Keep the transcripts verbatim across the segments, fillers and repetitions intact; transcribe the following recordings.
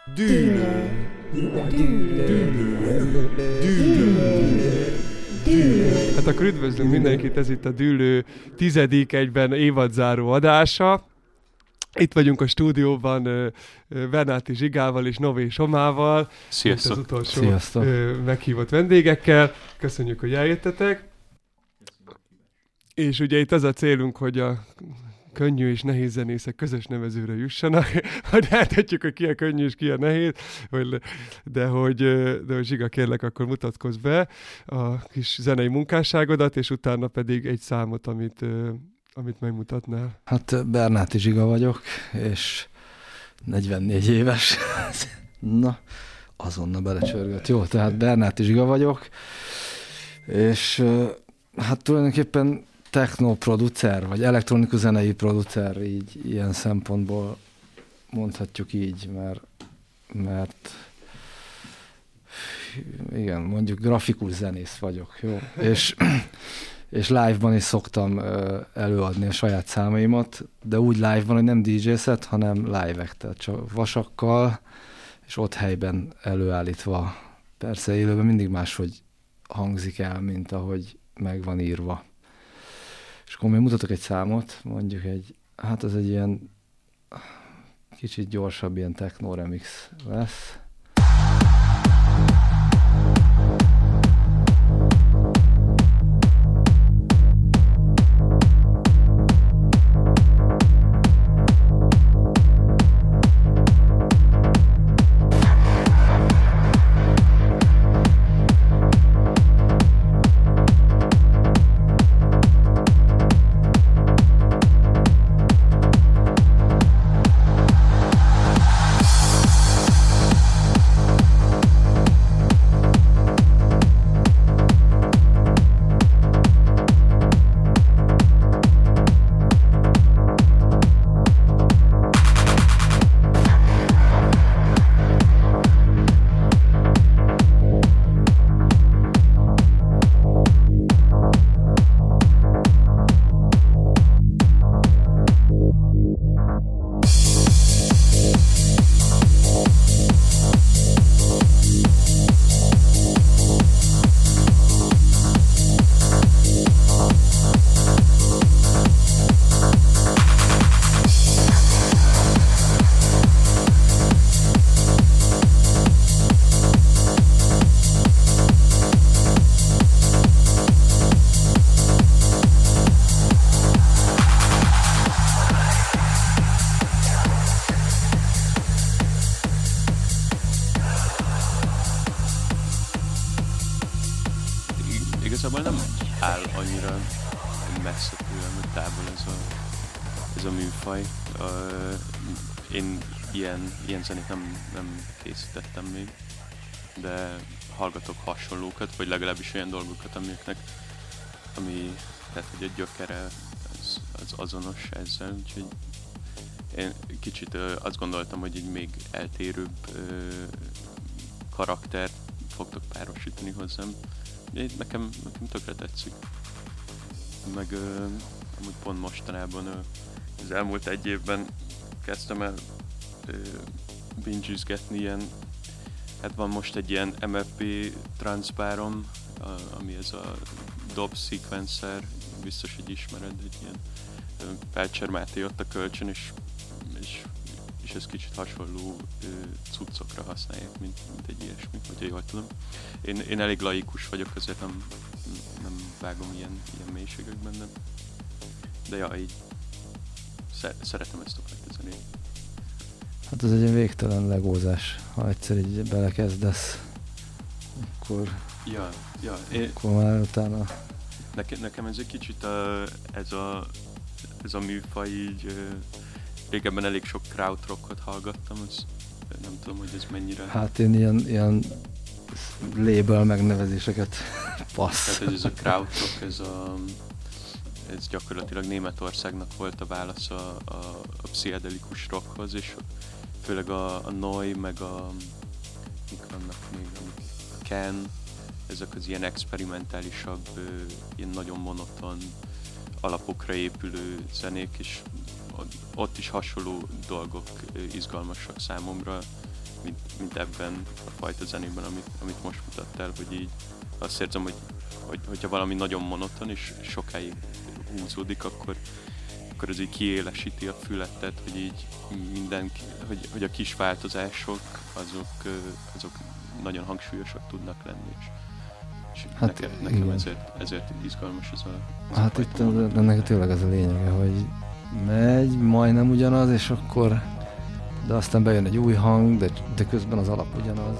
Dűlő. Dűlő. Hát akkor üdvözlünk mindenkit, ez itt a Dűlő tizedik egyben évadzáró adása. Itt vagyunk a stúdióban uh, Vernáti Zsigával és Nové Somával. Sziasztok! Az utolsó Sziasztok. Uh, meghívott vendégekkel. Köszönjük, hogy eljöttetek. És ugye itt az a célunk, hogy a könnyű és nehéz zenészek közös nevezőre jussanak, hogy eltetjük, hogy ki a könnyű és ki a nehéz, de hogy, de hogy Zsiga, kérlek, akkor mutatkozz be a kis zenei munkásságodat, és utána pedig egy számot, amit, amit megmutatnál. Hát Bernáti Zsiga vagyok, és negyvennégy éves. Na, azonnal belecsörgött. Jó, tehát Bernáti Zsiga vagyok, és hát tulajdonképpen technoproducer, vagy elektronikus zenei producer, így ilyen szempontból mondhatjuk így, mert, mert igen, mondjuk grafikus zenész vagyok, jó? És, és live-ban is szoktam előadni a saját számaimat, de úgy live-ban, hogy nem dé jé set, hanem live-ek, tehát csak vasakkal, és ott helyben előállítva. Persze élőben mindig máshogy hangzik el, mint ahogy meg van írva. És akkor még mutatok egy számot, mondjuk egy, hát ez egy ilyen kicsit gyorsabb, ilyen techno remix lesz. Igazából nem áll annyira messze tőlem, hogy távol ez a, ez a műfaj. Uh, én ilyen, ilyen zenét nem, nem készítettem még, de hallgatok hasonlókat, vagy legalábbis olyan dolgokat, amiknek, ami, tehát hogy a gyökere az, az azonos ezzel, úgyhogy én kicsit uh, azt gondoltam, hogy egy még eltérőbb uh, karaktert fogtok párosítani hozzám. Nekem, nekem tökre tetszik. Meg uh, amúgy pont mostanában uh, az elmúlt egy évben kezdtem el uh, binge-izgetni ilyen, hát van most egy ilyen em ef pé transzpárom, uh, ami ez a dob sequencer, biztos, hogy ismered, egy ilyen uh, Pelcser Máté ott a kölcsön, és, és, és ez kicsit hasonló uh, cuccokra használják, mint, mint egy ilyesmi, hogyha jól tudom. Én, én elég laikus vagyok, azért nem, nem vágom ilyen, ilyen mélységekben, de, de ja, így szeretem ezt a fajta zenét. Hát ez egy ilyen végtelen legózás, ha egyszer így belekezdesz, akkor, ja, ja, én, akkor már utána... Nekem, nekem ez egy kicsit a, ez, a, ez a műfaj így, uh, régebben elég sok krautrockot hallgattam, az, nem tudom, hogy ez mennyire... Hát én ilyen, ilyen label megnevezéseket passz. Tehát ez, ez a krautrock, ez, a, ez gyakorlatilag Németországnak volt a válasz a, a, a pszichedelikus rockhoz, és főleg a, a Neu, meg a... mik vannak még, a Ken, ezek az ilyen experimentálisabb, ilyen nagyon monoton alapokra épülő zenék, és ott is hasonló dolgok izgalmasak számomra, mint, mint ebben a fajta zenében, amit, amit most mutattál, hogy így azt érzem, hogy, hogy hogyha valami nagyon monoton és sokáig húzódik, akkor, akkor az így kiélesíti a fületet, hogy így minden, hogy, hogy a kis változások azok, azok nagyon hangsúlyosak tudnak lenni. És, és hát nekem, nekem ezért, ezért izgalmas ez a ez Hát a itt ennek tényleg az a lényege, hogy megy, majdnem ugyanaz, és akkor de aztán bejön egy új hang, de, de közben az alap ugyanaz.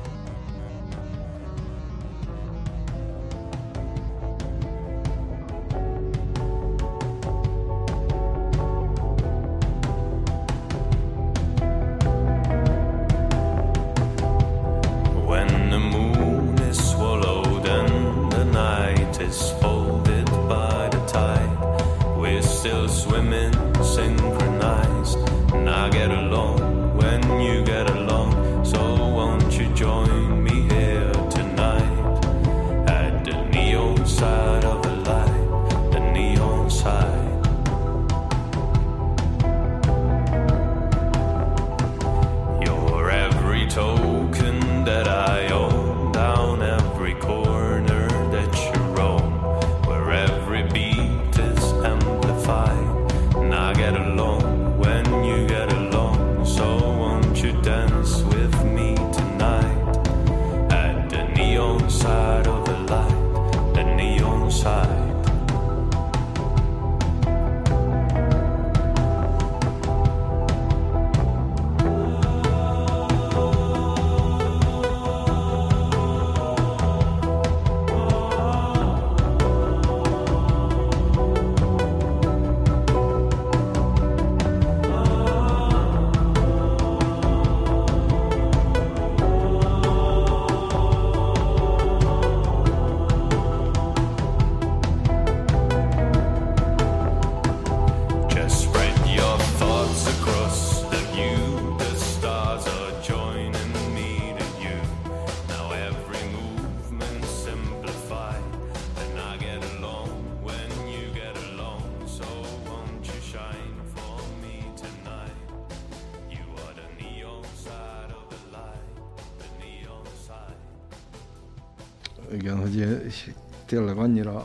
Igen, hogy tényleg annyira,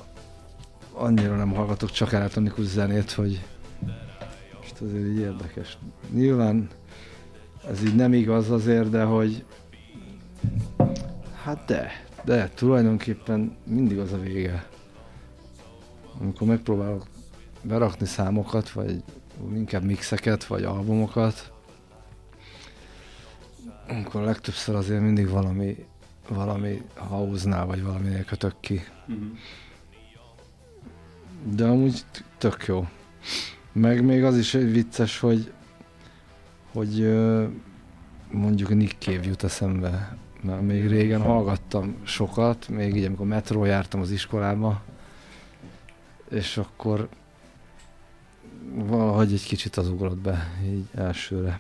annyira nem hallgatok csak elektronikus zenét, hogy most azért így érdekes. Nyilván ez így nem igaz azért, de hogy hát de, de tulajdonképpen mindig az a vége. Amikor megpróbálok berakni számokat, vagy inkább mixeket, vagy albumokat, akkor legtöbbször azért mindig valami valami house-nál, vagy valaminél kötök ki. Mm-hmm. De amúgy tök jó. Meg még az is vicces, hogy hogy mondjuk Nick Cave jut eszembe. Mert még régen hallgattam sokat, még így amikor metró jártam az iskolába, és akkor valahogy egy kicsit az ugrott be így elsőre.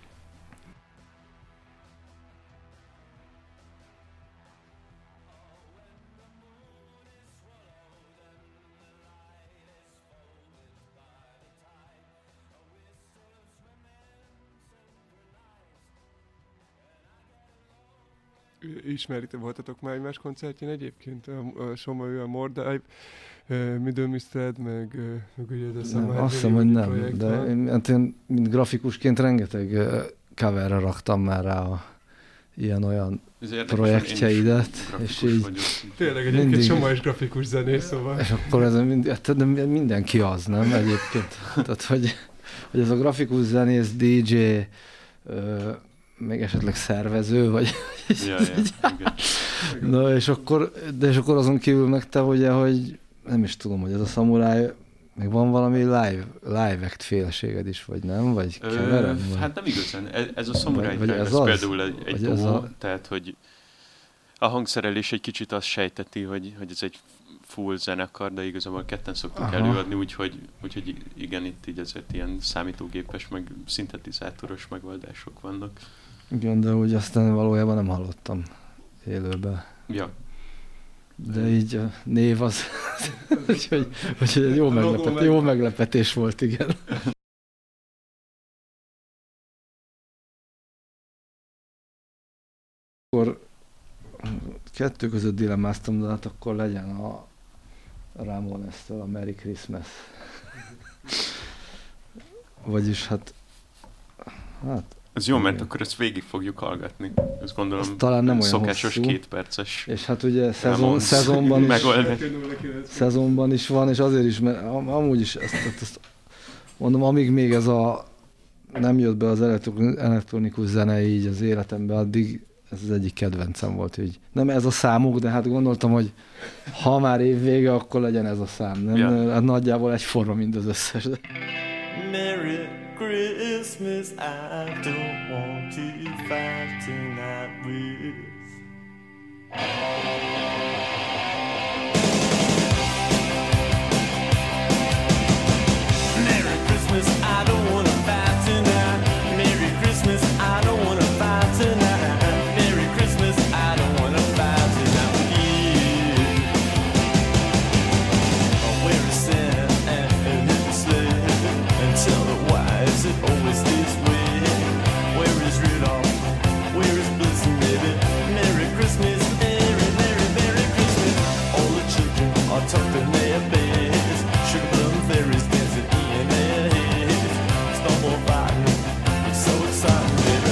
Ismeritek, voltatok már egymás koncertjén egyébként? A, a Soma, ő a Mordive, uh, Middle Mistred, meg, uh, meg ugye a Summer. Azt hiszem, hogy nem, de én, hát én, mint grafikusként rengeteg uh, coverre raktam már rá a ilyen-olyan projektjeidet. És így tényleg egyébként mindig... Soma is grafikus zenész, szóval. És akkor ez mind, hát mindenki az, nem egyébként? Tehát, hogy, hogy ez a grafikus zenész, dé dzsé, uh, még esetleg szervező, vagy... Ja, ja, igen. Na, és akkor, de és akkor azon kívül meg te, ugye, hogy nem is tudom, hogy ez a szamuráj, még van valami live, live act féleséged is, vagy nem? Vagy keverem? Ö, hát nem igazán. Ez, ez a szamuráj ez, ez például egy, egy duó, a... tehát, hogy a hangszerelés egy kicsit azt sejteti, hogy, hogy ez egy full zenekar, de igazából ketten szoktuk Aha. előadni, úgyhogy, úgyhogy igen, itt így azért ilyen számítógépes, meg szintetizátoros megoldások vannak. Igen, de úgy aztán valójában nem hallottam élőben. Ja. De így a név az, hogy, hogy egy jó, meglepet, jó meglepetés volt, igen. Akkor kettő között dilemmáztam, de hát akkor legyen a Ramones-től a Merry Christmas. Vagyis hát... hát ez jó, mert akkor ezt végig fogjuk hallgatni. Ezt gondolom ez talán nem olyan szokásos hosszú. két perces. És hát ugye szezon, szezonban, is, szezonban is van, és azért is, mert am- amúgy is ezt, ezt mondom, amíg még ez a nem jött be az elektronikus zene így az életembe, addig ez az egyik kedvencem volt. Így. Nem ez a számuk, de hát gondoltam, hogy ha már év vége, akkor legyen ez a szám. Nem? Ja. Hát nagyjából egyforma, mint az összes. Merry Christmas, I don't want to fight tonight with. Merry Christmas, I don't want to fight tonight. Merry Christmas, I don't want to fight tonight. Merry Christmas, I don't want to fight tonight with you. Where is Santa and his sleigh? And tell me why is it always this way? Where is Rudolph? Where is Blitzen, baby? Merry Christmas, Merry, Merry, Merry Christmas. All the children are tucked in their beds. Sugar plum fairies dancing in their heads. Snowball fighting, it's so exciting, baby.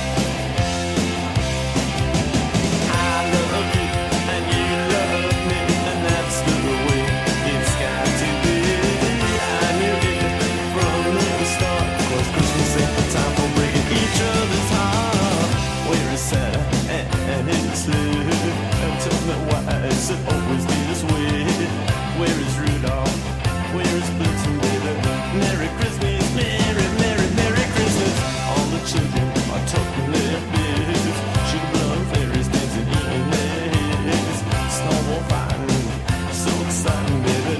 I love you and you love me, and that's the way it's got to be. I knew it from the start, 'cause Christmas ain't the time for breaking each other's heart. Where is Santa and, and his sleigh? And tell me why is it always this way? Where is Rudolph? Where is Blitzen, baby? Merry Christmas, Merry, Merry, Merry Christmas. All the children are tucked in their beds. Sugar plum fairies dancing in their heads. Snowball fighting, so exciting, baby.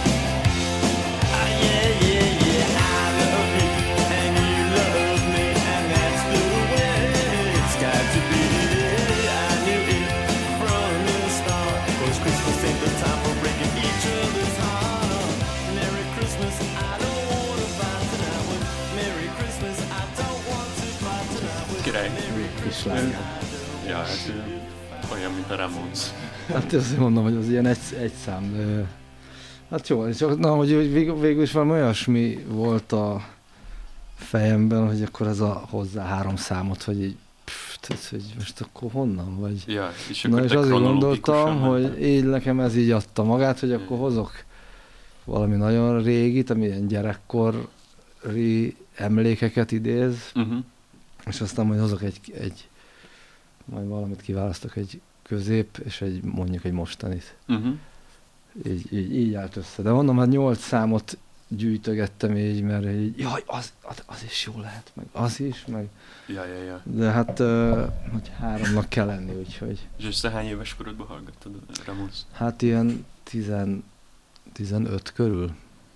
Ah, yeah, yeah, yeah, I love you and you love me, and that's the way it's got to be. I knew it from the start, 'cause Christmas ain't the time for breaking each other's heart. Merry Christmas, I don't want to fight tonight with. Merry Christmas, I don't want to fight tonight with. Király. Kis sláger. Ja, hát ö, olyan, mint a Ramones. Hát azért mondom, hogy az ilyen egy, egy szám, de hát jó, csak na, hogy vég, végül is valami olyasmi volt a fejemben, hogy akkor ez a hozzá három számot, hogy így, pff, tehát, hogy most akkor honnan, vagy... Ja, és akkor Na és te azért kronológikusan gondoltam, mented. hogy így nekem ez így adta magát, hogy akkor hozok valami nagyon régit, ami ilyen gyerekkori emlékeket idéz, Uh-huh. és aztán majd hozok egy, egy majd valamit kiválasztok, egy közép, és egy mondjuk egy mostanit. Uh-huh. Így, így, így állt össze. De mondom, hát nyolc számot gyűjtögettem így, mert így, jaj, az, az, az is jó lehet, meg az is, meg... Ja, ja, ja. De hát, uh, hogy háromnak kell lenni, úgyhogy... És össze hány éves korodban hallgattad a Ramones? Hát ilyen tizen, tizenöt körül.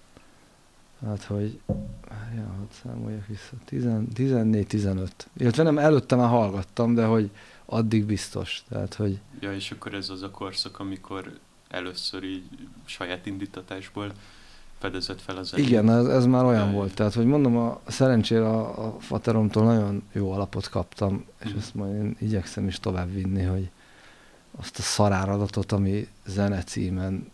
Hát, hogy... Ja, hadd számoljak vissza. Tizen, tizennégy tizenöt. Illetve nem, előtte már hallgattam, de hogy addig biztos. Tehát, hogy... Ja, és akkor ez az a korszak, amikor először így saját indítatásból fedezett fel az zenét. Igen, ez, ez már olyan Jaj. volt. Tehát, hogy mondom, a, szerencsére a, a fateromtól nagyon jó alapot kaptam, és Mhm. ezt majd én igyekszem is tovább vinni, hogy azt a szaráradatot, ami zene címen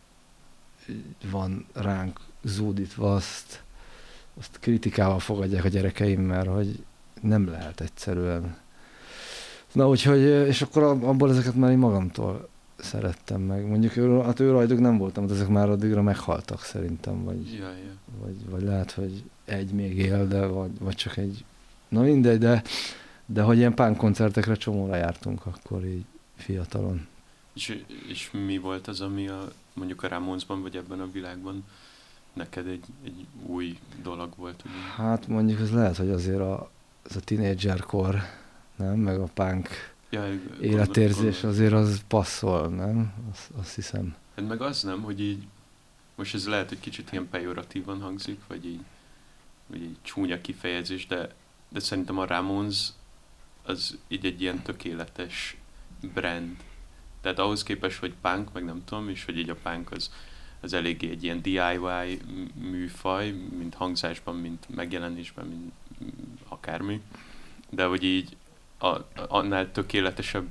van ránk zúdítva, azt, azt kritikával fogadják a gyerekeim, mert hogy nem lehet egyszerűen. Na, úgyhogy, és akkor abból ezeket már én magamtól szerettem meg. Mondjuk ő, hát ő rajtuk nem voltam, de ezek már addigra meghaltak szerintem, vagy, Ja, ja. vagy, vagy lehet, hogy egy még él, de vagy, vagy csak egy, na mindegy, de, de hogy ilyen punk koncertekre csomóra jártunk akkor így fiatalon. És, és mi volt az, ami a, mondjuk a Ramonesban, vagy ebben a világban neked egy, egy új dolog volt? Ugye? Hát mondjuk ez lehet, hogy azért a, ez a tínédzserkor, nem? Meg a punk Ja, életérzés gondol- azért az passzol, nem? Azt, azt hiszem. Hát meg az nem, hogy így, most ez lehet, hogy kicsit ilyen pejoratívan hangzik, vagy így, vagy így csúnya kifejezés, de, de szerintem a Ramones az így egy ilyen tökéletes brand. Tehát ahhoz képest, hogy punk, meg nem tudom, és hogy így a punk az, az eléggé egy ilyen dé i vé műfaj, mint hangzásban, mint megjelenésben, mint akármi. De hogy így a, annál tökéletesebb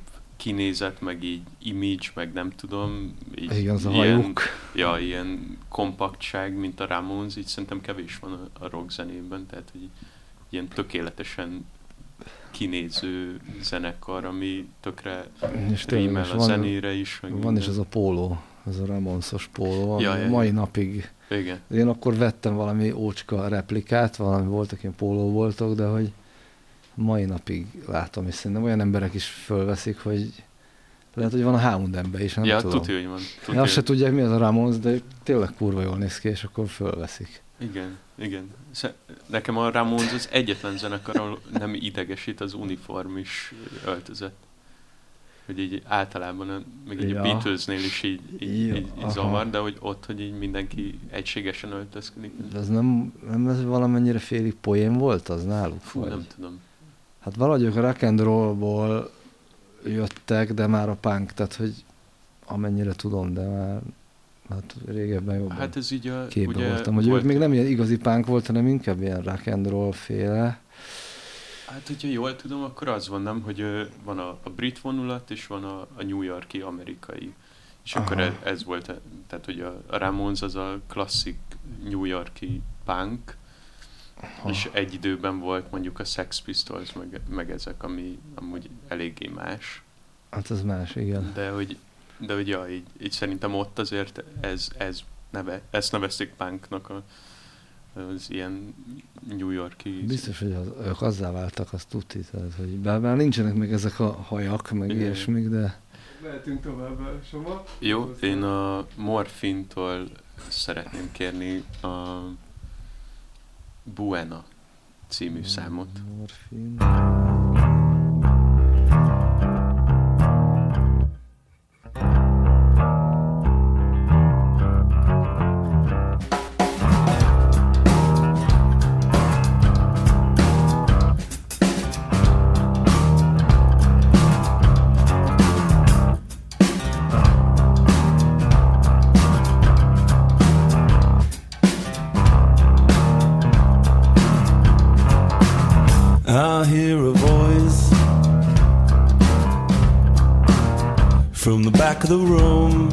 kinézet, meg így image, meg nem tudom. Így, Igen, az a ilyen, hajuk. ja, ilyen kompaktság, mint a Ramones, így szerintem kevés van a, a rock zenében, tehát hogy ilyen tökéletesen kinéző zenekar, ami tökre És tényleg, rímel és a van, zenére is. Meg van minden. is ez a póló, ez a Ramonsos póló, ami Ja, ja, mai ja. napig. Igen. Én akkor vettem valami ócska replikát, valami voltak, ilyen póló voltak, de hogy mai napig látom, és szerintem olyan emberek is fölveszik, hogy lehet, hogy van a Houndenben is, nem Ja, tudom. tudja, hogy van. Ja, azt se tudják, mi az a Ramones, de tényleg kurva jól néz ki, és akkor fölveszik. Igen, igen. Sze- Nekem a Ramones az egyetlen zenekar, ahol nem idegesít az uniformis öltözet. Hogy így általában, a- még így Ja. a Beatlesnél is így, így, Ja, így, így aha. zavar, de hogy ott, hogy így mindenki egységesen öltözködik. De ez nem, nem ez valamennyire félig poén volt az náluk? Fú, vagy? nem tudom. Hát valahogy ők a rock and rollból jöttek, de már a punk, tehát hogy amennyire tudom, de már hát régebben jobban Hát ez így a... képbe ugye voltam, hogy volt, ők még nem ilyen igazi punk volt, hanem inkább ilyen rock and roll féle. Hát, hogyha jól tudom, akkor az van, nem, hogy ö, van a, a brit vonulat, és van a, a New Yorki amerikai. És Aha. akkor ez, ez volt, tehát hogy a, a Ramones az a klasszik New Yorki punk, Aha. és egy időben volt mondjuk a Sex Pistols, meg, meg ezek, ami amúgy eléggé más. Hát ez más, igen. De hogy, de hogy ja, így, így szerintem ott azért ez, ez neve, ezt nevezték punknak a, az ilyen New Yorki... Biztos, hogy az, ők azzá váltak, azt tuti, tehát, hogy bár, bár nincsenek még ezek a hajak, meg Igen. ilyesmik, de Mehetünk tovább, Soma. Jó, én a Morphine-tól szeretném kérni a Buena című számot. Morfin. I hear a voice from the back of the room.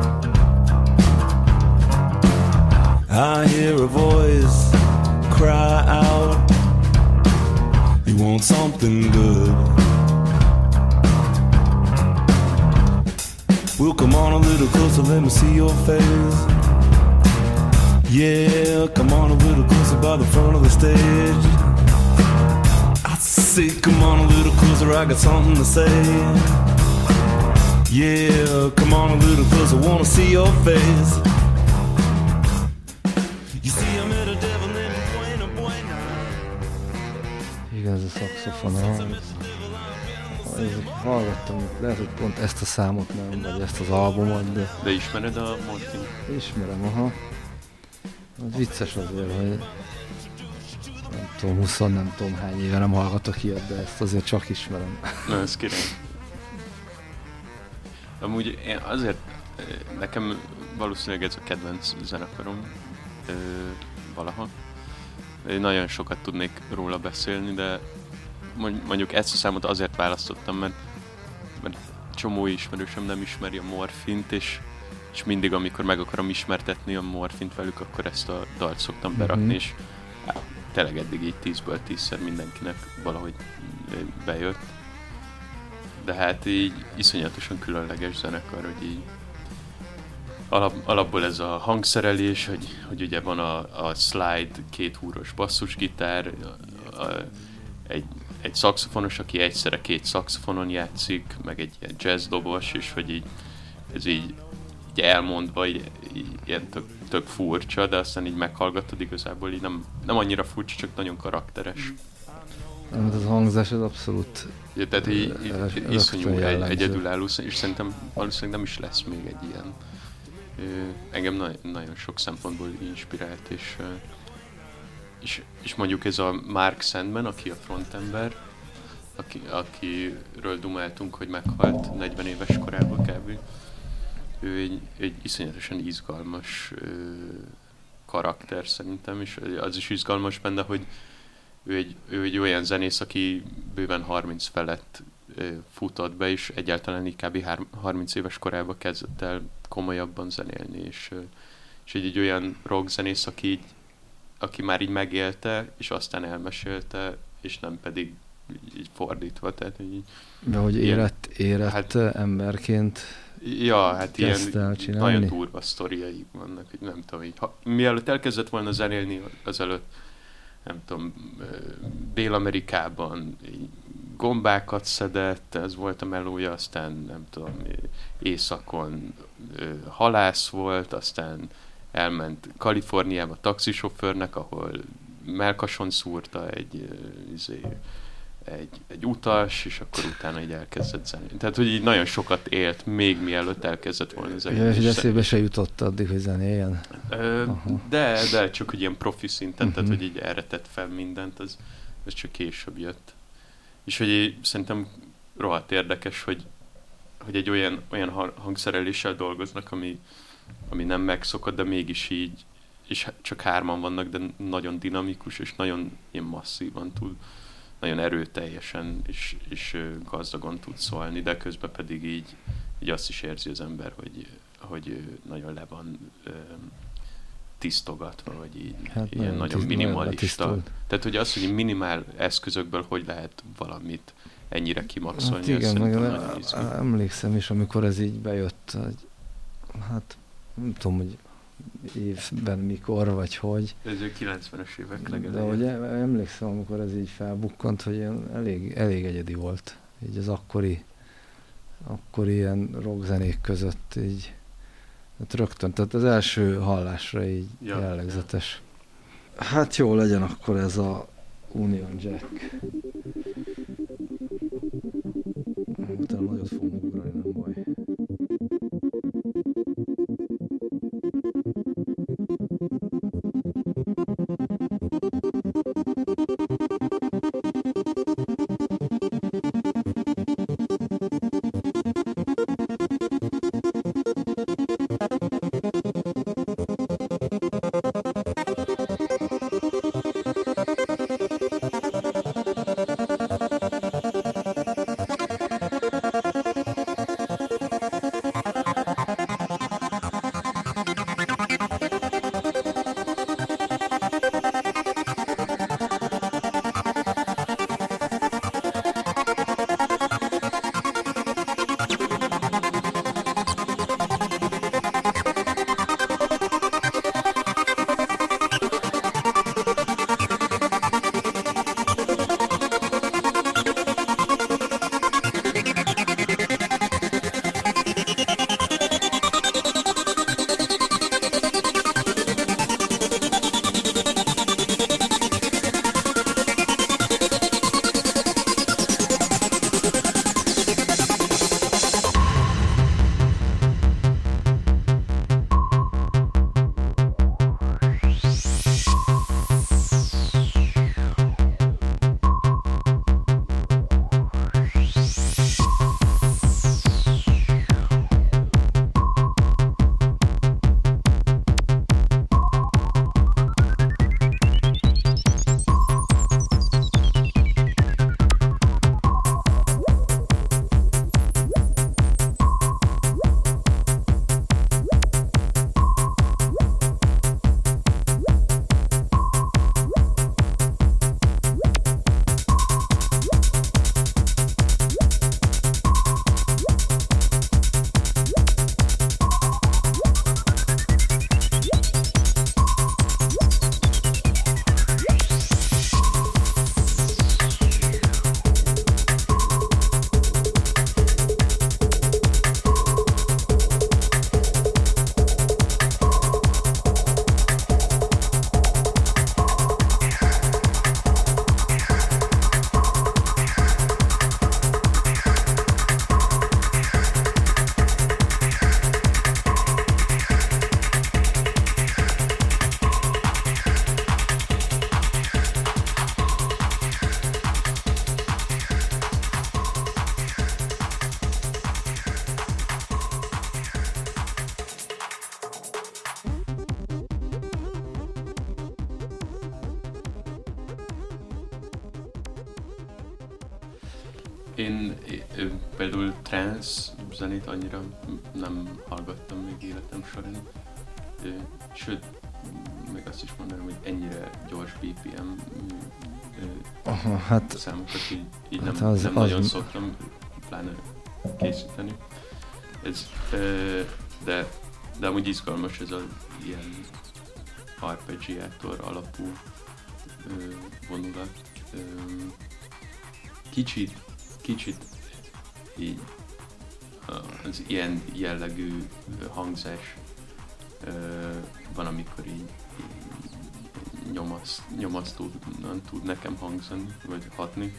I hear a voice cry out, you want something good. We'll come on a little closer, let me see your face. Yeah, come on a little closer by the front of the stage. I say, come on a little closer, I got something to say. Yeah, come on a little closer, wanna see your face. You see, I met a devil named Buena Buena. Igen, ez a szaxofon. Hallgattam, lehet, hogy pont ezt a számot nem, vagy ezt az albumot, de De ismered a Morphine? ismerem, aha. Az vicces azért, hogy nem tudom, húsz nem tudom hány éve nem hallgatok ilyet, de ezt azért csak ismerem. Na, ez király. Amúgy én azért, eh, nekem valószínűleg ez a kedvenc zenekarom ö, valaha. Én nagyon sokat tudnék róla beszélni, de mond- mondjuk ezt a számot azért választottam, mert, mert csomó ismerősöm nem ismeri a Morphine-t, és, és mindig, amikor meg akarom ismertetni a Morphine-t velük, akkor ezt a dalt szoktam berakni, Mhm. és hát, tényleg eddig így tízből tízszer mindenkinek valahogy ö, bejött. De hát így iszonyatosan különleges zenekar, hogy így alap, alapból ez a hangszerelés, hogy, hogy ugye van a, a slide két húros basszusgitár, a, a, egy, egy szaxofonos, aki egyszerre két szaxofonon játszik, meg egy ilyen jazz dobos, és hogy így ez így, így elmondva, így, így ilyen tök, tök furcsa, de aztán így meghallgatod igazából, így nem, nem annyira furcsa, csak nagyon karakteres. Nem, ez a hangzás az abszolút Ja, tehát így, így, Rögtön így iszonyú egy, jellemző. egyedülálló, és szerintem valószínűleg nem is lesz még egy ilyen. Ö, engem na- nagyon sok szempontból inspirált, és, ö, és, és mondjuk ez a Mark Sandman, aki a frontember, aki, akiről dumáltunk, hogy meghalt negyven éves korában kb. Ő egy, egy iszonyatosan izgalmas ö, karakter szerintem, és az is izgalmas benne, hogy ő egy, ő egy olyan zenész, aki bőven harminc felett ö, futott be, és egyáltalán így kb. harminc éves korában kezdett el komolyabban zenélni, és, ö, és így egy olyan rockzenész, aki, így, aki már így megélte, és aztán elmesélte, és nem pedig így, így fordítva, tehát így... De hogy ilyen, érett, érett hát, emberként ja, hát ilyen nagyon csinálni? durva sztoriaik vannak, hogy nem tudom, így, ha, mielőtt elkezdett volna zenélni, azelőtt nem tudom, Dél-Amerikában így gombákat szedett, ez volt a melója, aztán nem tudom, északon halász volt, aztán elment Kaliforniába taxisofőrnek, ahol mellkason szúrta egy, izé, egy, egy utas, és akkor utána így elkezdett zenélni. Tehát, hogy így nagyon sokat élt, még mielőtt elkezdett volna zenélni. Ja, és eszébe se jutott addig, hogy zenéljen? De, de csak hogy ilyen profi szinten, uh-huh. tehát, hogy így erre tett fel mindent, az, az csak később jött. És hogy így, szerintem rohadt érdekes, hogy, hogy egy olyan, olyan hangszereléssel dolgoznak, ami, ami nem megszokott, de mégis így, és csak hárman vannak, de nagyon dinamikus, és nagyon ilyen masszívan tud, nagyon erőteljesen és, és gazdagon tud szólni, de közben pedig így, így azt is érzi az ember, hogy, hogy nagyon le van ö, tisztogatva, vagy így hát ilyen nagyon, nagyon minimalista. Tehát, hogy az, hogy minimál eszközökből hogy lehet valamit ennyire kimaxolni, hát igen, meg nagyon emlékszem is, amikor ez így bejött, hogy hát nem tudom, hogy évben mikor, vagy hogy. Ez a kilencvenes évek legelején. De hogy emlékszem, amikor ez így felbukkant, hogy ilyen elég, elég egyedi volt. Így az akkori, akkori ilyen rockzenék között így hát rögtön, tehát az első hallásra így ja, jellegzetes. Ja. Hát jó, legyen akkor ez a Union Jack. Utána nagyot fogunk ugrani, nem baj. Én, én például trance zenét annyira nem hallgattam még életem során. Ö, Sőt, még azt is mondanám, hogy ennyire gyors bé pé em ö, Aha, hát számokat így, így hát nem, az- nem az- nagyon szoktam pláne készíteni. Ez, ö, de, de amúgy izgalmas ez az ilyen arpeggiátor alapú ö, vonulat. Ö, kicsit, kicsit így az ilyen jellegű hangzás ö, van, amikor így, így nyomaszt, nyomasztóan tud nekem hangzani, vagy hatni,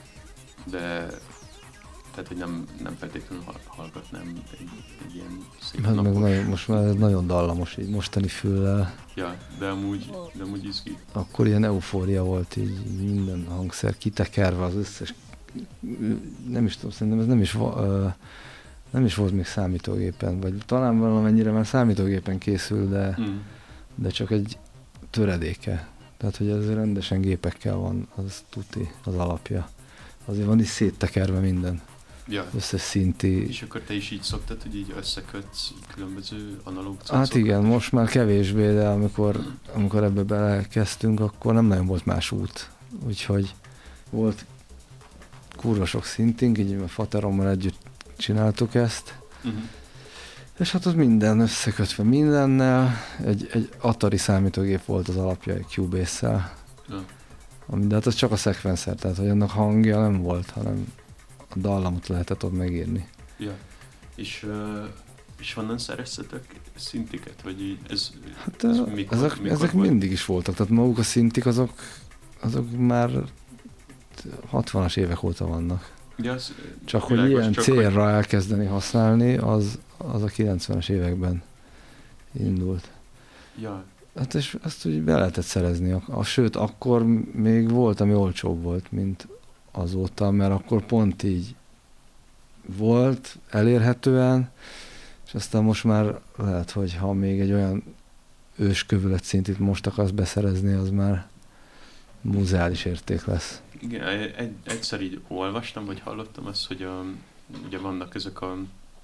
de tehát, hogy nem, nem feltétlenül ha- hallgatnám egy, egy ilyen szép hát meg napos. nagyon, most már ez nagyon dallamos, így mostani füllel. Ja, de amúgy, de amúgy izgi. Akkor ilyen eufória volt, így minden hangszer kitekerve, az összes, nem is tudom, szerintem ez nem is, va- ö, nem is volt még számítógépen, vagy talán valamennyire már számítógépen készül, de, Mm. de csak egy töredéke. Tehát, hogy ez rendesen gépekkel van, az tuti, az alapja. Azért van is széttekerve minden, Ja. összes szinti. És akkor te is így szoktad, hogy így összekötsz különböző analóg Hát cuccokat? igen, most már kevésbé, de amikor, amikor ebbe belekezdtünk, akkor nem nagyon volt más út. Úgyhogy volt kurva sok szintink, így a faterommal együtt csináltuk ezt. Uh-huh. És hát ott minden összekötve mindennel, egy, egy Atari számítógép volt az alapja, egy Cubase-szel. Ja. Ami, de hát az csak a szekvenszer, tehát hogy annak hangja nem volt, hanem a dallamot lehetett ott megírni. Ja. És, uh, és honnan szereztetek szintiket? Vagy így ez, Hát ez ez mikor, ezek, mikor ezek volt? mindig is voltak, tehát maguk a szintik azok, azok már hatvanas évek óta vannak. Ja, az, Csak hogy világos, ilyen csak célra hogy... elkezdeni használni, az, az a kilencvenes években indult. Hogy, ja, Hát és azt úgy be lehetett szerezni. A, a, sőt, akkor még volt, ami olcsóbb volt, mint azóta, mert akkor pont így volt elérhetően, és aztán most már lehet, hogy ha még egy olyan őskövület szintit most akarsz beszerezni, az már muzeális érték lesz. igen, egy, egyszer így olvastam, vagy hallottam azt, hogy a, ugye vannak ezek a,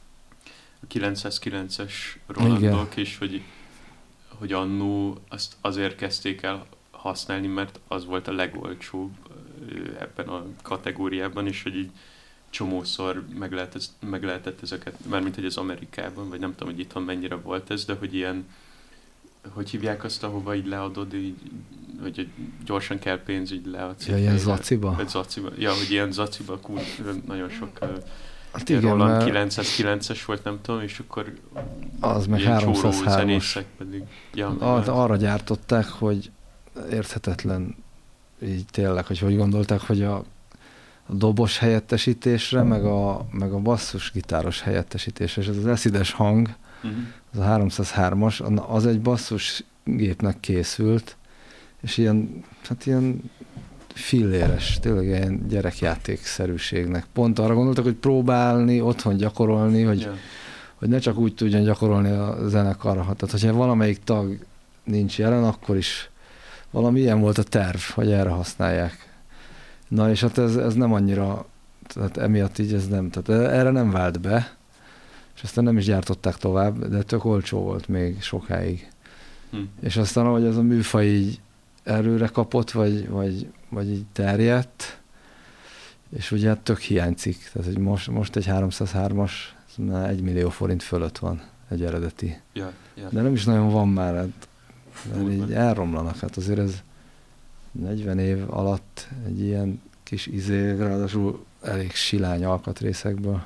a kilencszázkilences Rolandok, és hogy, hogy annó azt azért kezdték el használni, mert az volt a legolcsóbb ö, ebben a kategóriában, és hogy így csomószor meg, lehet ez, meg lehetett ezeket, mármint hogy az Amerikában, vagy nem tudom, hogy itthon mennyire volt ez, de hogy ilyen, hogy hívják azt, ahova így leadod, így, hogy gyorsan kell pénz, így leadsz. Ja, ilyen zaciba? Vagy zaciba. Ja, hogy ilyen zaciba, kúr, nagyon sok Hát ilyen igen, Roland mert kilencszázkilences volt, nem tudom, és akkor az meg ilyen csóró háromszázhármas. zenészek pedig. Ja, meg Ar- az- arra gyártották, hogy érthetetlen így tényleg, hogy hogy gondolták, hogy a, a dobos helyettesítésre, meg a, meg a basszusgitáros helyettesítésre, és ez az eszides hang, uh-huh. az a háromszázhármas, az egy basszusgépnek készült, és ilyen, hát ilyen filléres, tényleg ilyen gyerekjátékszerűségnek. Pont arra gondoltak, hogy próbálni, otthon gyakorolni, hogy, Ja. hogy ne csak úgy tudjon gyakorolni a zenekarra. Tehát, hogyha valamelyik tag nincs jelen, akkor is valami ilyen volt a terv, hogy erre használják. Na és hát ez, ez nem annyira, tehát emiatt így ez nem, tehát erre nem vált be, és aztán nem is gyártották tovább, de tök olcsó volt még sokáig. Hm. És aztán, ahogy ez a műfaj így erőre kapott, vagy, vagy, vagy így terjedt, és ugye hát tök hiányzik. Tehát, hogy most, most egy háromszázhármas, ez már egy millió forint fölött van egy eredeti. Ja, ja. De nem is nagyon van már, hát, mert Durva. így elromlanak. Hát azért ez negyven év alatt egy ilyen kis izé, ráadásul elég silány alkatrészekből.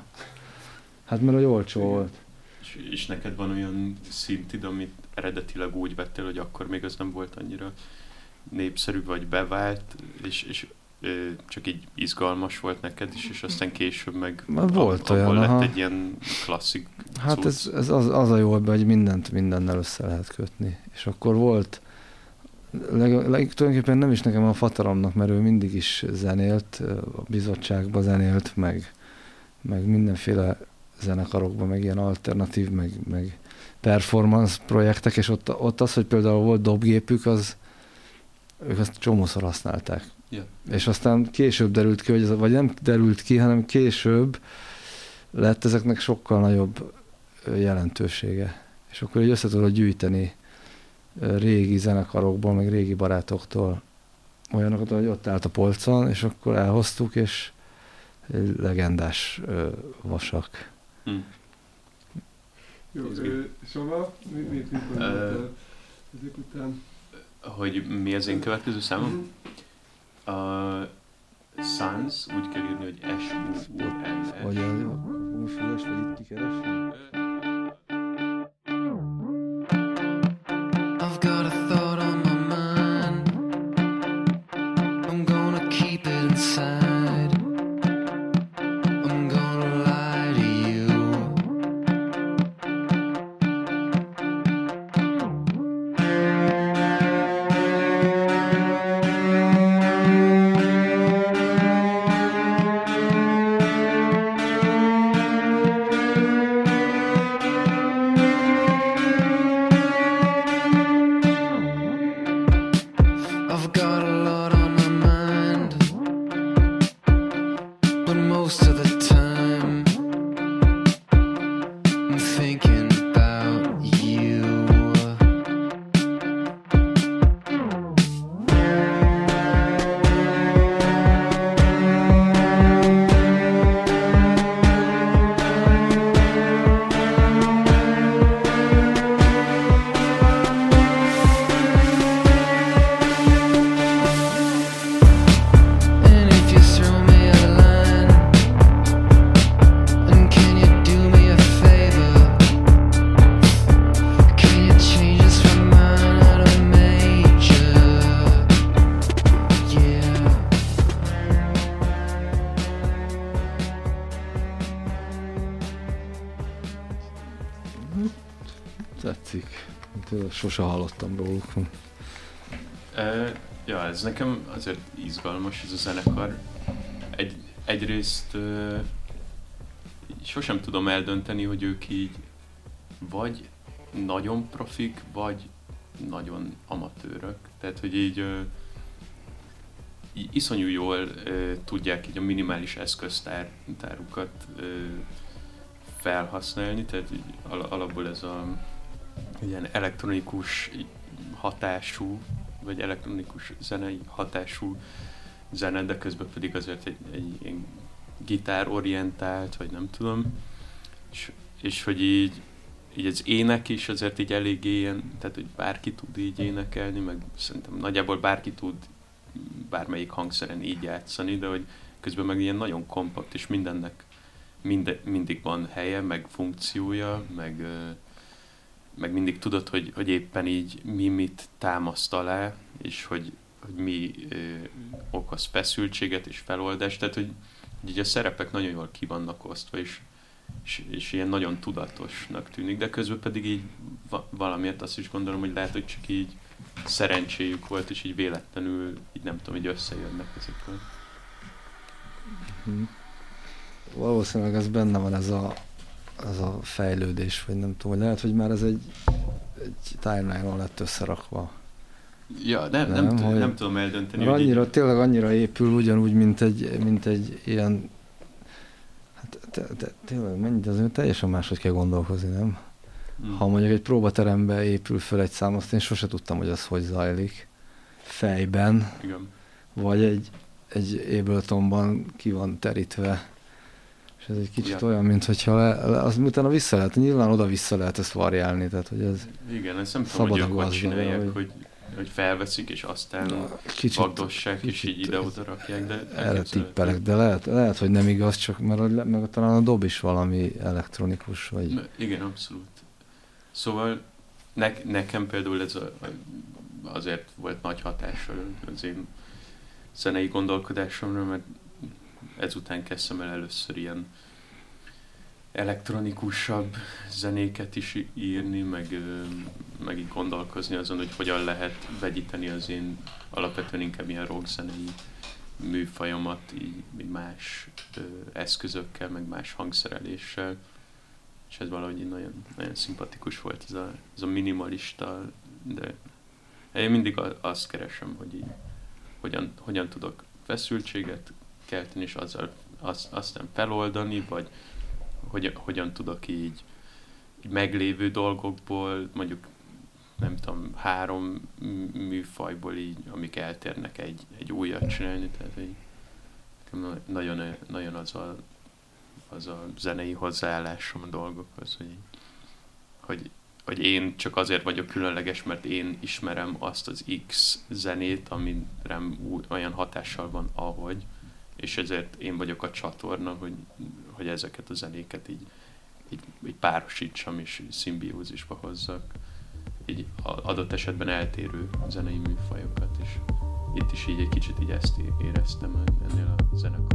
Hát mert hogy olcsó volt. És, és neked van olyan szintid, amit eredetileg úgy vettél, hogy akkor még az nem volt annyira népszerű, vagy bevált, és, és ö, csak így izgalmas volt neked is, és aztán később meg Már volt ab, abból olyan, lett aha. egy ilyen klasszik Hát cucc. ez, ez az, az a jó ebben, hogy mindent mindennel össze lehet kötni. És akkor volt, leg, leg, tulajdonképpen nem is nekem a fateromnak, mert ő mindig is zenélt, a bizottságban zenélt, meg, meg mindenféle zenekarokban, meg ilyen alternatív, meg, meg performance projektek, és ott, ott az, hogy például volt dobgépük, az ők azt csomószor használták. Ja. És aztán később derült ki, hogy ez, vagy nem derült ki, hanem később lett ezeknek sokkal nagyobb jelentősége. És akkor így össze tudod gyűjteni régi zenekarokból, meg régi barátoktól olyanokat, hogy ott állt a polcon, és akkor elhoztuk, és egy legendás ö, vasak. Hm. Jó, ö, Soma, mit, mit, mit gondoltál ezek után? Hogy mi az én következő számom? A Suns, úgy kell írni, hogy S U U N S. Vagy a füles, vagy itt kikeresni? I've got a thought on my mind. I'm gonna keep it inside. I'm gonna lie to you. I've got a lot on my mind, but most of the time I'm thinking about you. And if you throw me a line, and can you do me a favor? Can you change this from minor to major? Yeah. Tetszik. Tényleg sose hallottam róluk. Uh, ja, ez nekem azért izgalmas ez a zenekar. Egy, egyrészt uh, sosem tudom eldönteni, hogy ők így vagy nagyon profik, vagy nagyon amatőrök. Tehát, hogy így, uh, így iszonyú jól uh, tudják így a minimális eszköztárukat uh, felhasználni, tehát így al- alapból ez a ilyen elektronikus hatású, vagy elektronikus zenei hatású zene, de közben pedig azért egy, egy ilyen gitárorientált, vagy nem tudom, és, és hogy így, így az ének is azért így eléggé ilyen, tehát hogy bárki tud így énekelni, meg szerintem nagyjából bárki tud bármelyik hangszeren így játszani, de hogy közben meg ilyen nagyon kompakt, és mindennek minde, mindig van helye, meg funkciója, meg meg mindig tudod, hogy, hogy éppen így mi mit támaszt alá, és hogy, hogy mi ö, okoz feszültséget és feloldást, tehát hogy, hogy így a szerepek nagyon jól ki vannak osztva, és, és, és ilyen nagyon tudatosnak tűnik, de közben pedig így va- valamiért azt is gondolom, hogy lehet, hogy csak így szerencséjük volt, és így véletlenül, így nem tudom, így összejönnek ezekről. Hm. Valószínűleg ez benne van ez a, ez a fejlődés, vagy nem tudom, hogy lehet, hogy már ez egy, egy timeline-on lett összerakva. Ja, nem, Nem, nem, t- hogy- nem tudom eldönteni, Mert hogy így- annyira, tényleg annyira épül ugyanúgy, mint egy, mint egy ilyen, hát te, te, tényleg mennyit, azért teljesen máshogy kell gondolkozni, nem? Mm. Ha mondjuk egy próbaterembe épül föl egy szám, azt én sose tudtam, hogy az hogy zajlik fejben, Igen. vagy egy, egy Abletonban ki van terítve. És ez egy kicsit Ja. olyan, mint hogyha le, le, az utána vissza lehet, nyilván oda-vissza lehet ezt variálni, tehát hogy ez Igen, ezt nem tudom, Szabad hogy a ők hogy gazda, csinálják, hogy- hogy, hogy felveszik, és aztán kicsit vagdossák, és kicsit így ide-oda rakják, de erre elképzelhető. tippelek, de lehet, lehet, hogy nem igaz, csak mert a- meg talán a dob is valami elektronikus, vagy... Ne- Igen, abszolút. Szóval ne, nekem például ez a, azért volt nagy hatással az én zenei gondolkodásomra, mert ezután kezdtem el először ilyen elektronikusabb zenéket is írni, meg, ö, meg így gondolkozni azon, hogy hogyan lehet vegyíteni az én alapvetően inkább ilyen rockzenei műfajomat így, így más ö, eszközökkel, meg más hangszereléssel. És ez valahogy így nagyon, nagyon szimpatikus volt, ez a, ez a minimalista, de én mindig a- azt keresem, hogy így hogyan, hogyan tudok feszültséget kelteni, és azzal azt, aztán feloldani, vagy hogy, hogyan tudok így, így meglévő dolgokból, mondjuk nem tudom, három műfajból így, amik eltérnek egy, egy újat csinálni, tehát így nagyon, nagyon az a, az a zenei hozzáállásom a dolgokhoz, hogy, hogy, hogy én csak azért vagyok különleges, mert én ismerem azt az X zenét, ami rám olyan hatással van, ahogy, és ezért én vagyok a csatorna, hogy, hogy ezeket a zenéket így, így, így párosítsam és szimbiózisba hozzak. Így adott esetben eltérő zenei műfajokat, és itt is így egy kicsit így ezt éreztem ennél a zenekarnál.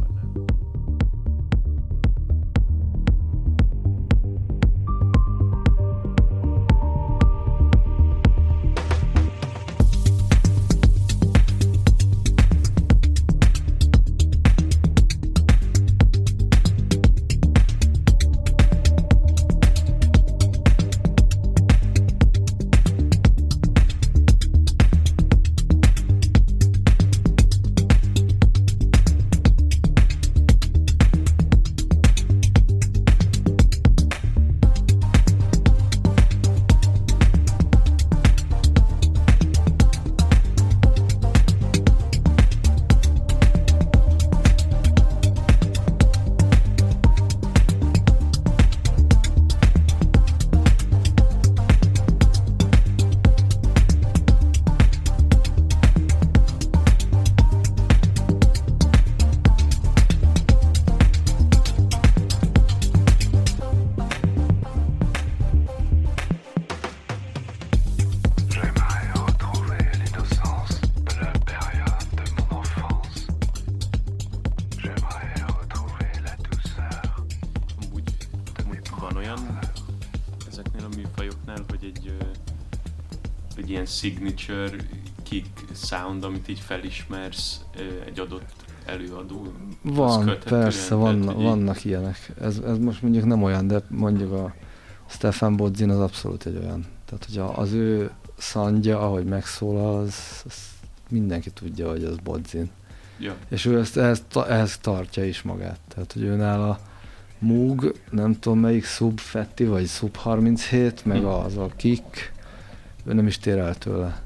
Signature kick sound, amit így felismersz egy adott előadó. Van, persze, vannak, vannak ilyenek. Ez, ez most mondjuk nem olyan, de mondjuk a Stefan Bodzin az abszolút egy olyan. Tehát, hogy az ő szandja, ahogy megszólal, az, az mindenki tudja, hogy az Bodzin. Ja. És ő ezt, ehhez, ehhez tartja is magát. Tehát, hogy ő nála Moog, nem tudom melyik Sub Fetti, vagy Sub harminchét, meg hm. az a kick, ő nem is tér el tőle.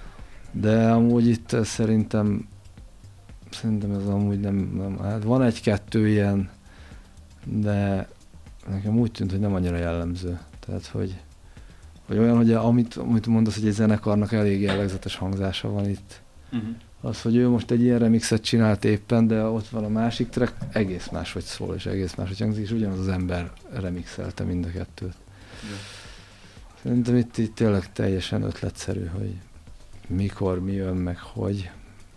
De amúgy itt szerintem szerintem ez amúgy nem, nem hát van egy-kettő ilyen, de nekem úgy tűnt, hogy nem annyira jellemző. Tehát, hogy, hogy olyan, hogy amit, amit mondasz, hogy egy zenekarnak elég jellegzetes hangzása van itt. Uh-huh. Az, hogy ő most egy ilyen remixet csinált éppen, de ott van a másik track, egész máshogy szól, és egész máshogy hangzik, és ugyanaz az ember remixelte mind a kettőt. Yeah. Szerintem itt, itt tényleg teljesen ötletszerű, hogy mikor, mi jön, meg hogy.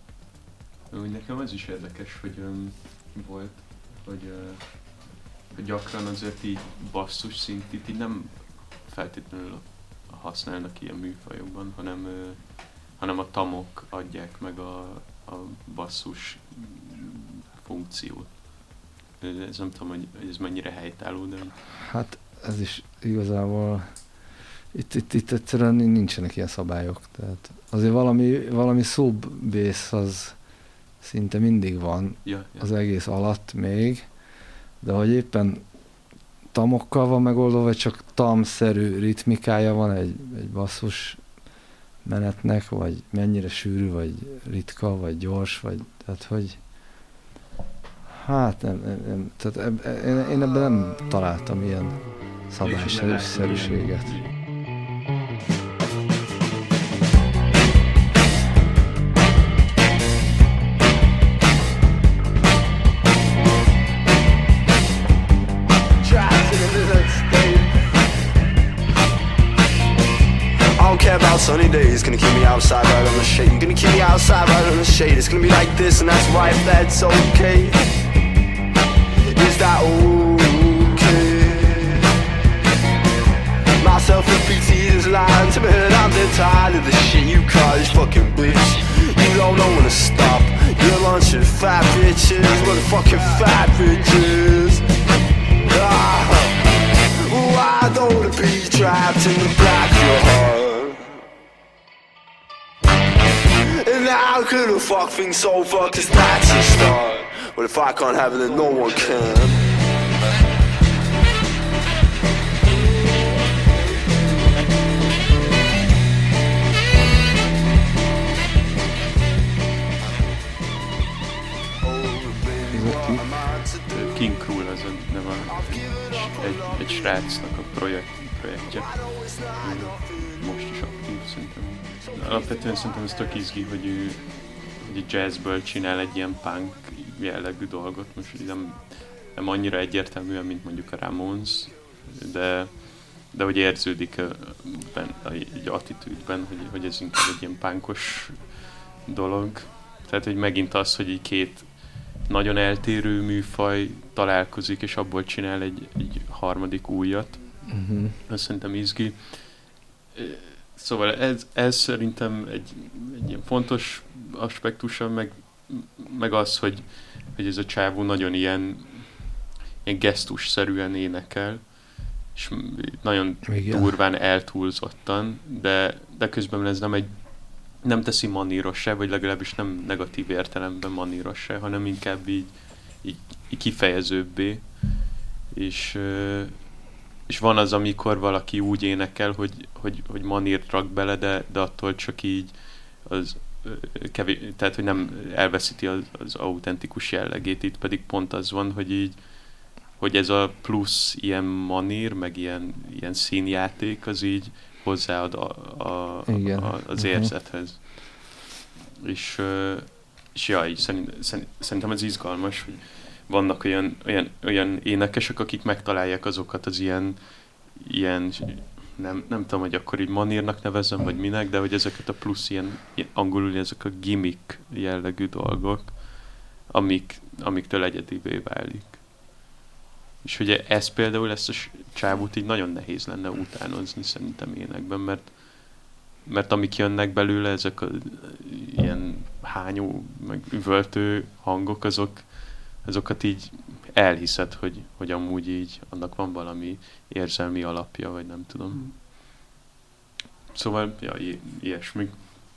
Nekem az is érdekes, hogy um, volt, hogy, uh, hogy gyakran azért így basszus szintit így nem feltétlenül használnak ilyen műfajokban, hanem, uh, hanem a tamok adják meg a, a basszus funkciót. Ez nem tudom, hogy ez mennyire helytálló, de... Hát ez is igazából... Itt, itt, itt egyszerűen nincsenek ilyen szabályok. Tehát azért valami, valami sub-bass az szinte mindig van, ja, ja. Az egész alatt még, de hogy éppen tamokkal van megoldva, vagy csak tamszerű ritmikája van egy, egy basszus menetnek, vagy mennyire sűrű, vagy ritka, vagy gyors, vagy tehát hogy hát nem, nem, nem tehát eb, én, én ebben nem találtam ilyen szabályszerűséget. About sunny days, gonna keep me outside right on the shade. You're gonna keep me outside right on the shade. It's gonna be like this, and that's right, that's okay. Is that okay? My self-repeating is lying to me, and I'm dead tired of the shit you call this fucking bitch. You don't know when to stop. You're a bunch of fat bitches, motherfucking fat bitches. Ah, why don't it be trapped in the black of your heart? And how could a fuck things over, cause that's a start. Well, if I can't have it, then no one can. King Krul az a neve, egy, egy srácnak a projekt, projektje. Most is aktív szerintem. Alapvetően szerintem ez tök izgi, hogy ő hogy jazzből csinál egy ilyen punk jellegű dolgot. Most nem, nem annyira egyértelműen, mint mondjuk a Ramones, de, de hogy érződik ben, egy attitűdben, hogy, hogy ez inkább egy ilyen punkos dolog. Tehát, hogy megint az, hogy így két nagyon eltérő műfaj találkozik, és abból csinál egy, egy harmadik újat. Uh-huh. Ez szerintem izgi. Szóval ez, ez szerintem egy, egy ilyen fontos aspektusa, meg, meg az, hogy, hogy ez a csávó nagyon ilyen, ilyen gesztusszerűen énekel, és nagyon igen. durván eltúlzottan, de, de közben ez nem egy nem teszi maníros se, vagy legalábbis nem negatív értelemben maníros se, hanem inkább így, így, így kifejezőbbé. És, és van az, amikor valaki úgy énekel, hogy, hogy, hogy manírt rak bele, de, de attól csak így az kevés, tehát, hogy nem elveszíti az, az autentikus jellegét. Itt pedig pont az van, hogy így hogy ez a plusz ilyen manír, meg ilyen, ilyen színjáték, az így hozzáad a, a, a, az érzethez. Uh-huh. És, és ja, így szerint, szerint, szerintem ez izgalmas, hogy vannak olyan, olyan, olyan énekesek, akik megtalálják azokat az ilyen, ilyen nem, nem tudom, hogy akkor így manírnak nevezzem, vagy minek, de hogy ezeket a plusz ilyen, angolul ezek a gimmick jellegű dolgok, amik, amiktől egyedivé válik. És ugye ez például, ezt a csávút így nagyon nehéz lenne utánozni szerintem énekben, mert, mert amik jönnek belőle, ezek a ilyen hányó, meg üvöltő hangok, azok, azokat így elhiszed, hogy, hogy amúgy így annak van valami érzelmi alapja, vagy nem tudom. Szóval, ja, i- ilyesmi.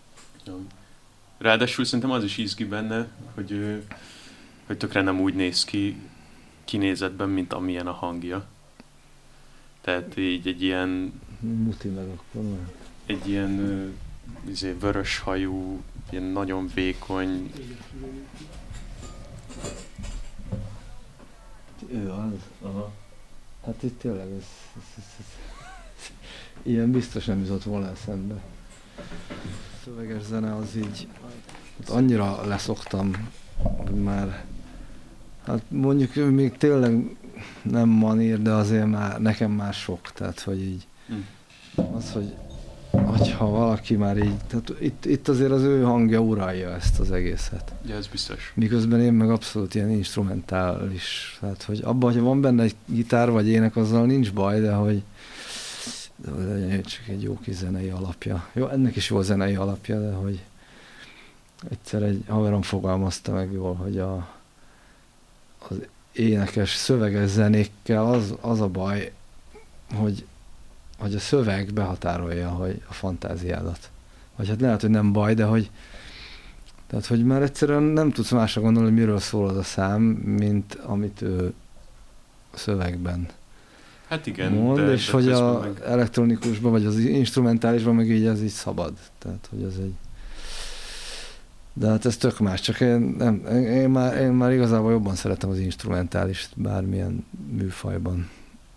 Ráadásul szerintem az is izgi benne, hogy, hogy tökre nem úgy néz ki kinézetben, mint amilyen a hangja. Tehát így egy ilyen... Muti meg akkor már. Egy ilyen uh, izé, vörös hajú, ilyen nagyon vékony... Ő az? Aha. Hát itt tényleg ez, ez, ez, ez, ez ilyen biztos nem jutott volna eszembe. Szöveges zene az így, hát annyira leszoktam, hogy már, hát mondjuk még tényleg nem manír, de azért már, nekem már sok, tehát hogy így, mm. az, hogy hogyha valaki már így, tehát itt, itt azért az ő hangja uralja ezt az egészet. Ja, ez biztos. Miközben én meg abszolút ilyen instrumentális, tehát hogy abban, hogyha van benne egy gitár vagy ének, azzal nincs baj, de hogy, de hogy csak egy jó kis zenei alapja. Jó, ennek is jó zenei alapja, de hogy egyszer egy haverom fogalmazta meg jól, hogy a, az énekes, szöveges zenékkel az, az a baj, hogy hogy a szöveg behatárolja, hogy a fantáziádat. Vagy hát lehet, hogy nem baj, de hogy tehát, hogy már egyszerűen nem tudsz másra gondolni, hogy miről szól az a szám, mint amit ő szövegben hát igen, mond, de, és de hogy a meg... elektronikusban, vagy az instrumentálisban meg így ez így szabad. Tehát, hogy ez egy... De hát ez tök más, csak én, nem, én, már, én már igazából jobban szeretem az instrumentálist bármilyen műfajban.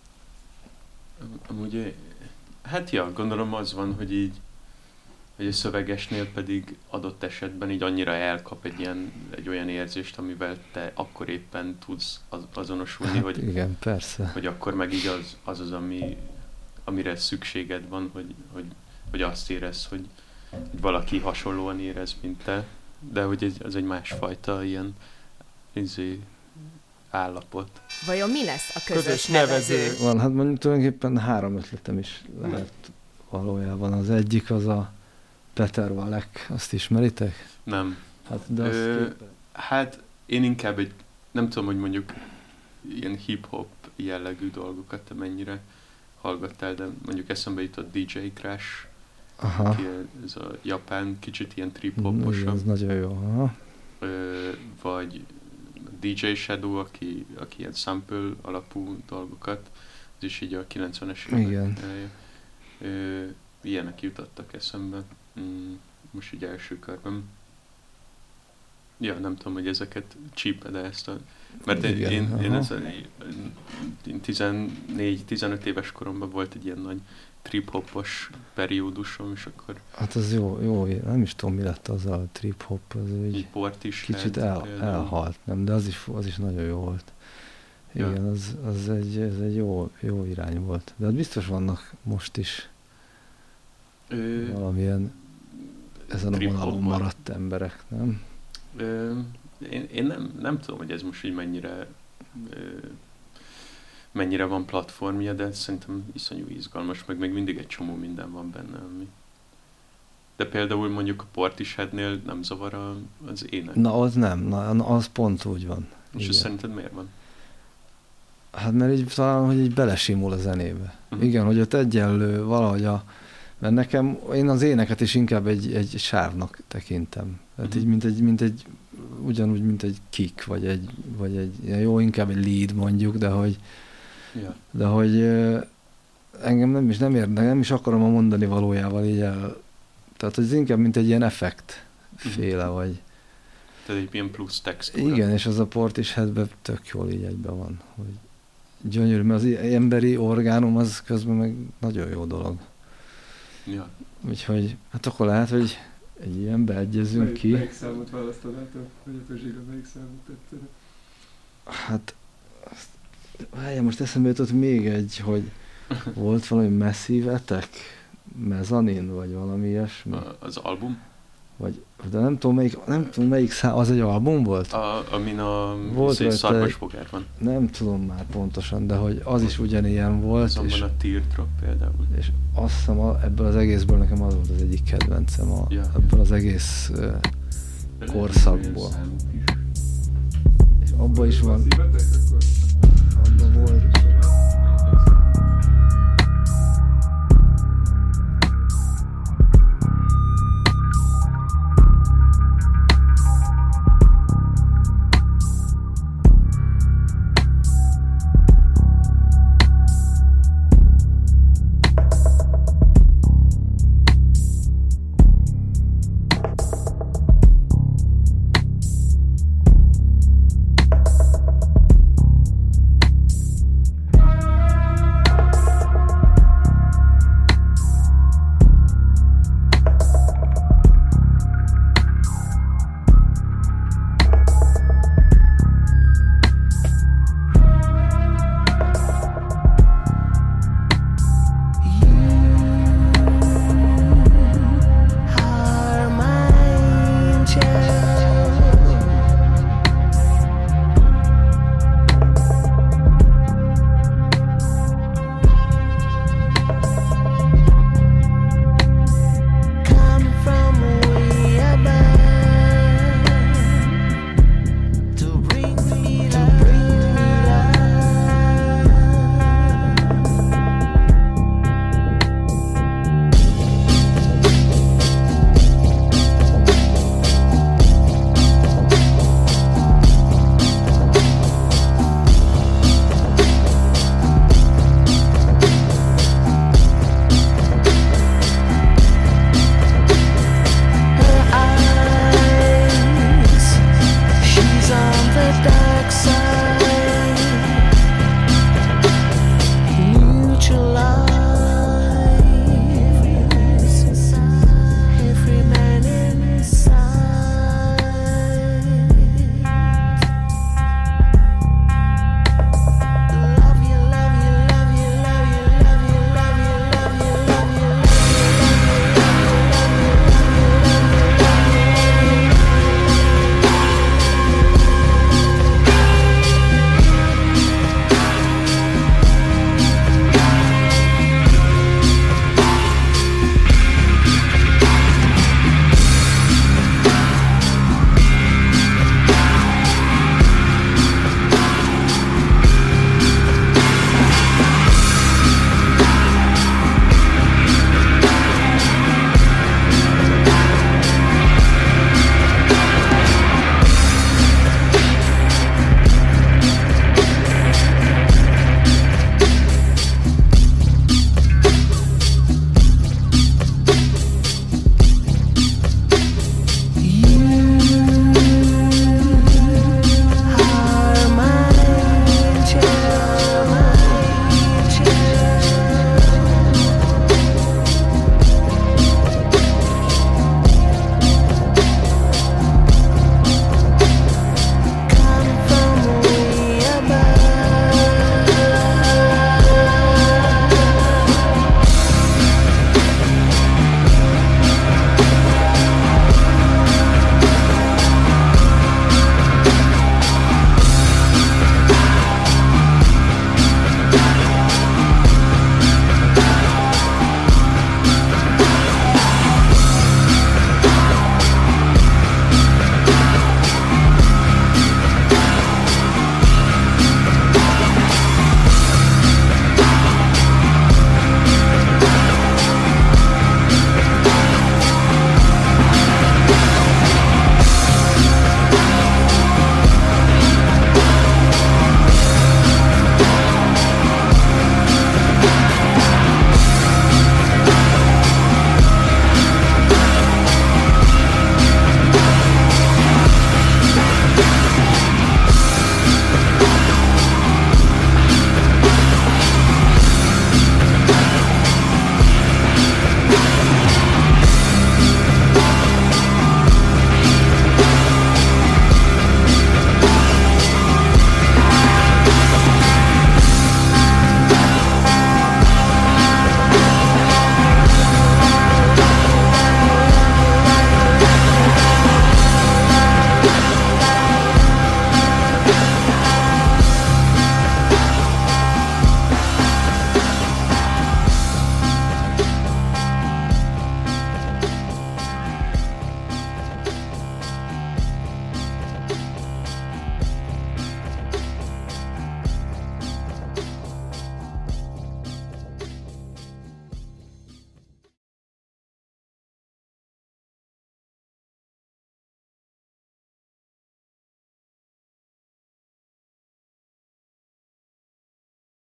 Amúgy, hát ja, gondolom az van, hogy így, hogy a szövegesnél pedig adott esetben így annyira elkap egy, ilyen, egy olyan érzést, amivel te akkor éppen tudsz az, azonosulni, Hát hogy, igen, persze. hogy akkor meg így az az, az ami, amire szükséged van, hogy, hogy, hogy azt érez, hogy, hogy valaki hasonlóan érez, mint te, de hogy ez, az egy másfajta ilyen izé, állapot. Vajon mi lesz a közös, Közös nevező? nevező. Van, hát mondjuk tulajdonképpen három ötletem is lehet valójában. Az egyik az a Peter Valek, azt ismeritek? Nem. Hát, de azt Ö, képen... hát én inkább egy, nem tudom, hogy mondjuk ilyen hip-hop jellegű dolgokat te mennyire hallgattál, de mondjuk eszembe jutott dé dzsé Crash, Aha. aki ez a japán, kicsit ilyen Igen, trip-hoposabb. ez nagyon jó. Aha. Ö, vagy dé dzsé Shadow, aki, aki ilyen sample alapú dolgokat, ez is így a kilencvenes évek Igen. eleje. Ö, ilyenek jutottak eszembe. Mm, most így első körben. Ja, nem tudom, hogy ezeket csípe, de ezt a... Mert én, Igen, én, én, aha. ez, én tizennégy-tizenöt éves koromban volt egy ilyen nagy trip-hopos periódusom, és akkor Hát az jó, jó, nem is tudom, mi lett az a trip-hop, az így így port is kicsit lehet, el, például. elhalt, nem? De az is, az is nagyon jó volt. Ja. Igen, az, az egy, ez egy jó, jó irány volt. De hát biztos vannak most is Ö, valamilyen ezen a trip-hopban. vonalon maradt emberek, nem? Ö, én, én nem, nem tudom, hogy ez most így mennyire ö, mennyire van platformja, de szerintem iszonyú izgalmas, meg még mindig egy csomó minden van benne, ami... De például mondjuk a Portisheadnél nem zavar a, az ének. Na, az nem, na, na, az pont úgy van. És Igen. ez szerinted miért van? Hát mert így talán, hogy így belesimul a zenébe. Mhm. Igen, hogy ott egyenlő valahogy a... Mert nekem, én az éneket is inkább egy, egy sávnak tekintem. Tehát Mhm. így, mint egy, mint egy, ugyanúgy, mint egy kick, vagy egy, vagy egy, jó, inkább egy lead mondjuk, de hogy, Ja. de hogy ö, engem nem is, nem érdekel, nem is akarom a mondani valójával így el... Tehát, hogy ez inkább, mint egy ilyen effekt féle, vagy... Tehát egy ilyen plusz textúra. Igen, és az a Portisheadben tök jól így egyben van, hogy gyönyörű, mert az emberi orgánum az közben meg nagyon jó dolog. Ja. Úgyhogy, hát akkor lehet, hogy egy ilyen beegyezünk Melyik, ki. melyik számot választanátok? Vagy a Zsiga melyik számot tetszene? Hát, azt, várjál, most eszembe jutott még egy, hogy volt valami Massive Attack, Mezzanine, vagy valami ilyesmi. A, az album, Vagy, de nem tudom melyik, nem tudom melyik szám, az egy album volt? a, amin a Volt rajta szarvasbogár van. Nem tudom már pontosan, de hogy az is ugyanilyen volt, Azon és, van a Teardrop például. és azt hiszem a, ebből az egészből nekem az volt az egyik kedvencem, a, Ja. ebből az egész uh, korszakból. És abban is van, Szívetek, akkor? abban volt